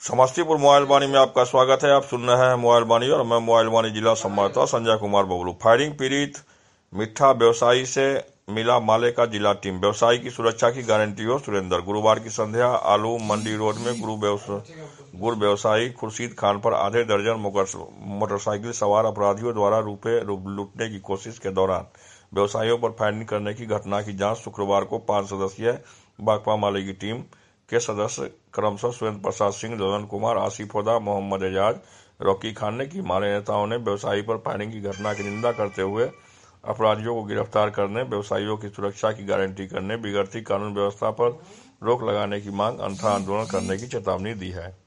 Samastipur mobile वाणी में आपका स्वागत है। आप सुन रहे हैं मोबाइल वाणी और मैं मोबाइल वाणी जिला संवाददाता संजय कुमार बबलू। फायरिंग पीड़ित मिठा व्यवसायी से मिला माले का जिला टीम। व्यवसायी की सुरक्षा की गारंटी हो सुरेंद्र। गुरुवार की संध्या आलू मंडी रोड में गुड़ व्यवसायी खुर्शीद खान पर आधे दर्जन मोटरसाइकिल सवार अपराधियों द्वारा रुपए लूटने की कोशिश के दौरान व्यवसायियों पर फायरिंग करने की घटना की जांच शुक्रवार को 5 सदस्यीय भाकपा माले की टीम के सदस्य क्रमशः सुरेंद्र प्रसाद सिंह, ललन कुमार, आसिफ हुदा, मोहम्मद एजाज, रॉकी खान ने की। माले नेताओं ने व्यवसायी पर फायरिंग की घटना की निंदा करते हुए अपराधियों को गिरफ्तार करने, व्यवसायियों की सुरक्षा की गारंटी करने, बिगड़ती कानून व्यवस्था पर रोक लगाने की मांग, अन्यथा आंदोलन करने की चेतावनी दी है।